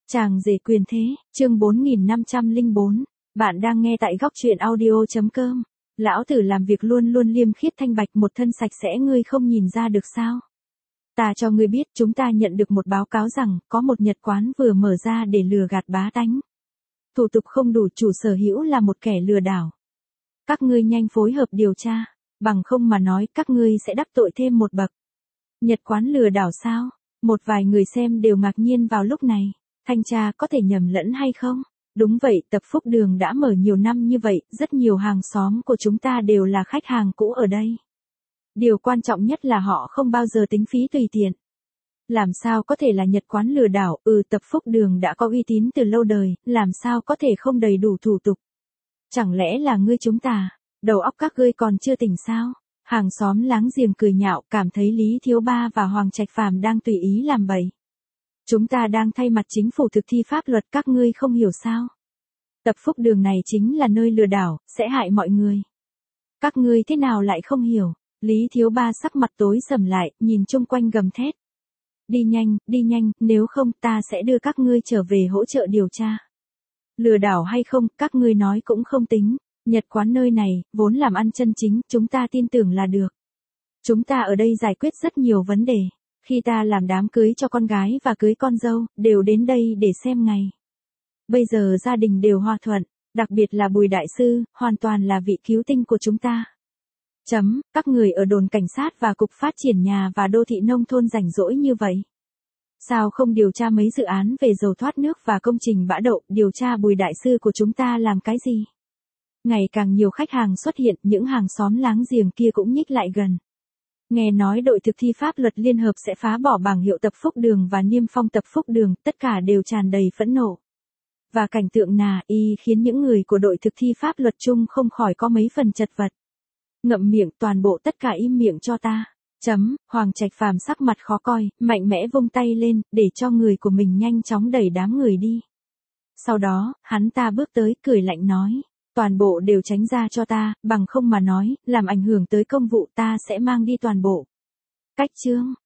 Chàng rể quyền thế, chương 4504. Bạn đang nghe tại góc truyện audio.com. Lão tử làm việc luôn luôn liêm khiết thanh bạch, một thân sạch sẽ, ngươi không nhìn ra được sao? Ta cho ngươi biết, chúng ta nhận được một báo cáo rằng, có một nhật quán vừa mở ra để lừa gạt bá tánh. Thủ tục không đủ, chủ sở hữu là một kẻ lừa đảo. Các ngươi nhanh phối hợp điều tra, bằng không mà nói các ngươi sẽ đắc tội thêm một bậc. Nhật quán lừa đảo sao? Một vài người xem đều ngạc nhiên vào lúc này. Thanh tra có thể nhầm lẫn hay không? Đúng vậy, Tập Phúc Đường đã mở nhiều năm như vậy, rất nhiều hàng xóm của chúng ta đều là khách hàng cũ ở đây. Điều quan trọng nhất là họ không bao giờ tính phí tùy tiện. Làm sao có thể là Nhật quán lừa đảo? Tập Phúc Đường đã có uy tín từ lâu đời, làm sao có thể không đầy đủ thủ tục? Chẳng lẽ là ngươi chúng ta, đầu óc các ngươi còn chưa tỉnh sao? Hàng xóm láng giềng cười nhạo, cảm thấy Lý Thiếu Ba và Hoàng Trạch Phàm đang tùy ý làm bậy. Chúng ta đang thay mặt chính phủ thực thi pháp luật, các ngươi không hiểu sao? Tập Phúc Đường này chính là nơi lừa đảo, sẽ hại mọi người. Các ngươi thế nào lại không hiểu? Lý Thiếu Ba sắc mặt tối sầm lại, nhìn chung quanh gầm thét. Đi nhanh, nếu không ta sẽ đưa các ngươi trở về hỗ trợ điều tra. Lừa đảo hay không, các ngươi nói cũng không tính. Nhật quán nơi này, vốn làm ăn chân chính, chúng ta tin tưởng là được. Chúng ta ở đây giải quyết rất nhiều vấn đề. Khi ta làm đám cưới cho con gái và cưới con dâu, đều đến đây để xem ngày. Bây giờ gia đình đều hòa thuận, đặc biệt là Bùi Đại Sư, hoàn toàn là vị cứu tinh của chúng ta. Các người ở đồn cảnh sát và cục phát triển nhà và đô thị nông thôn rảnh rỗi như vậy. Sao không điều tra mấy dự án về dầu thoát nước và công trình bã đậu, điều tra Bùi Đại Sư của chúng ta làm cái gì? Ngày càng nhiều khách hàng xuất hiện, những hàng xóm láng giềng kia cũng nhích lại gần. Nghe nói đội thực thi pháp luật liên hợp sẽ phá bỏ bảng hiệu Tập Phúc Đường và niêm phong Tập Phúc Đường, tất cả đều tràn đầy phẫn nộ. Và cảnh tượng khiến những người của đội thực thi pháp luật chung không khỏi có mấy phần chật vật. Ngậm miệng, toàn bộ tất cả im miệng cho ta. Hoàng Trạch Phàm sắc mặt khó coi, mạnh mẽ vung tay lên, để cho người của mình nhanh chóng đẩy đám người đi. Sau đó, hắn ta bước tới, cười lạnh nói. Toàn bộ đều tránh ra cho ta, bằng không mà nói, làm ảnh hưởng tới công vụ ta sẽ mang đi toàn bộ. Cách chương,